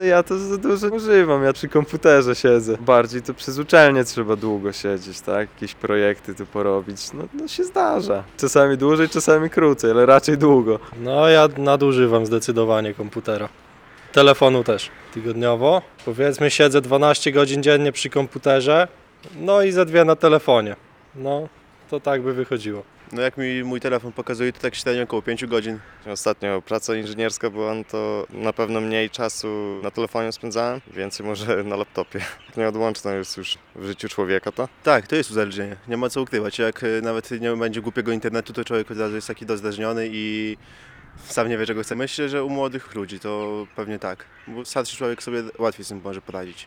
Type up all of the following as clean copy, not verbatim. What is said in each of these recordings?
Ja to za dużo używam, ja przy komputerze siedzę. Bardziej to przez uczelnię trzeba długo siedzieć, tak? Jakieś projekty tu porobić, no się zdarza. Czasami dłużej, czasami krócej, ale raczej długo. No ja nadużywam zdecydowanie komputera. Telefonu też. Tygodniowo, powiedzmy, siedzę 12 godzin dziennie przy komputerze, no i ze 2 na telefonie. No, to tak by wychodziło. No jak mi mój telefon pokazuje, to tak średnio około 5 godzin. Ostatnio praca inżynierska była, no to na pewno mniej czasu na telefonie spędzałem, więcej może na laptopie. Nieodłączne jest już w życiu człowieka to. Tak, to jest uzależnienie, nie ma co ukrywać. Jak nawet nie będzie głupiego internetu, to człowiek od razu jest taki dozależniony i sam nie wie, czego chce. Myślę, że u młodych ludzi to pewnie tak, bo starszy człowiek sobie łatwiej z tym może poradzić.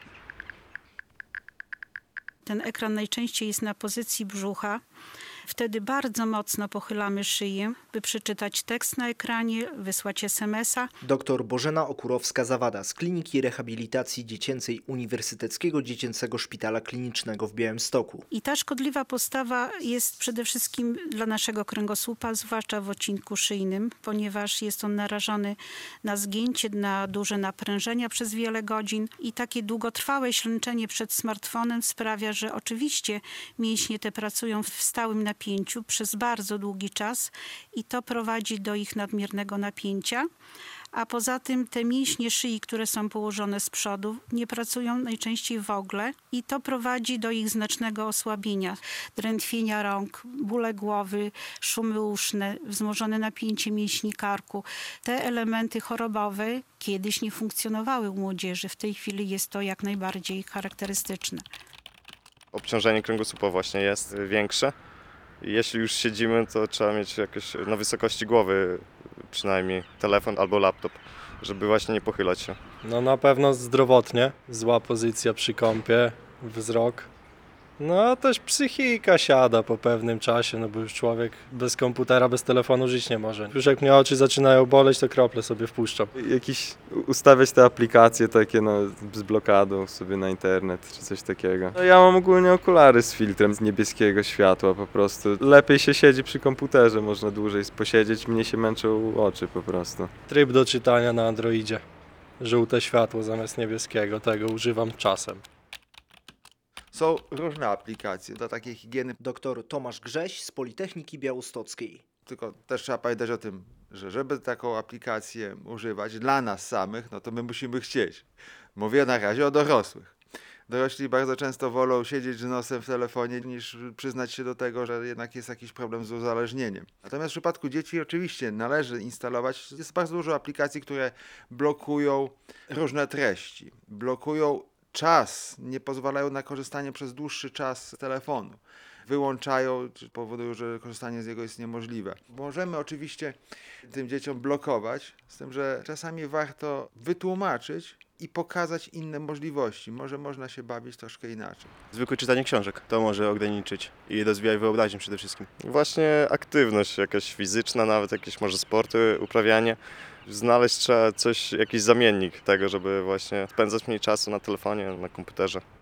Ten ekran najczęściej jest na pozycji brzucha. Wtedy bardzo mocno pochylamy szyję, by przeczytać tekst na ekranie, wysłać SMS-a. Dr Bożena Okurowska-Zawada z Kliniki Rehabilitacji Dziecięcej Uniwersyteckiego Dziecięcego Szpitala Klinicznego w Białymstoku. I ta szkodliwa postawa jest przede wszystkim dla naszego kręgosłupa, zwłaszcza w odcinku szyjnym, ponieważ jest on narażony na zgięcie, na duże naprężenia przez wiele godzin i takie długotrwałe ślęczenie przed smartfonem sprawia, że oczywiście mięśnie te pracują w stałym napięciu przez bardzo długi czas i to prowadzi do ich nadmiernego napięcia. A poza tym te mięśnie szyi, które są położone z przodu, nie pracują najczęściej w ogóle i to prowadzi do ich znacznego osłabienia, drętwienia rąk, bóle głowy, szumy uszne, wzmożone napięcie mięśni karku. Te elementy chorobowe kiedyś nie funkcjonowały u młodzieży, w tej chwili jest to jak najbardziej charakterystyczne. Obciążenie kręgosłupa właśnie jest większe. Jeśli już siedzimy, to trzeba mieć jakoś na wysokości głowy przynajmniej telefon albo laptop, żeby właśnie nie pochylać się. No na pewno zdrowotnie, zła pozycja przy kąpie, wzrok. No a też psychika siada po pewnym czasie, no bo już człowiek bez komputera, bez telefonu żyć nie może. Już jak mnie oczy zaczynają boleć, to krople sobie wpuszczam. Ustawiać te aplikacje takie z blokadą sobie na internet czy coś takiego. No ja mam ogólnie okulary z filtrem z niebieskiego światła po prostu. Lepiej się siedzi przy komputerze, można dłużej posiedzieć, mnie się męczą oczy po prostu. Tryb do czytania na Androidzie. Żółte światło zamiast niebieskiego, tego używam czasem. Są różne aplikacje do takiej higieny, Dr Tomasz Grześ z Politechniki Białostockiej. tylko też trzeba pamiętać o tym, że żeby taką aplikację używać dla nas samych, no to my musimy chcieć. Mówię na razie o dorosłych. Dorośli bardzo często wolą siedzieć z nosem w telefonie, niż przyznać się do tego, że jednak jest jakiś problem z uzależnieniem. Natomiast w przypadku dzieci oczywiście należy instalować, jest bardzo dużo aplikacji, które blokują różne treści, blokują czas, nie pozwalają na korzystanie przez dłuższy czas z telefonu. Wyłączają, czy powodują, że korzystanie z niego jest niemożliwe. Możemy oczywiście tym dzieciom blokować, z tym, że czasami warto wytłumaczyć i pokazać inne możliwości. Może można się bawić troszkę inaczej. Zwykłe czytanie książek to może ograniczyć i rozwijać wyobraźnię przede wszystkim. Właśnie aktywność jakaś fizyczna, nawet jakieś może sporty, uprawianie. Znaleźć trzeba jakiś zamiennik tego, żeby właśnie spędzać mniej czasu na telefonie, na komputerze.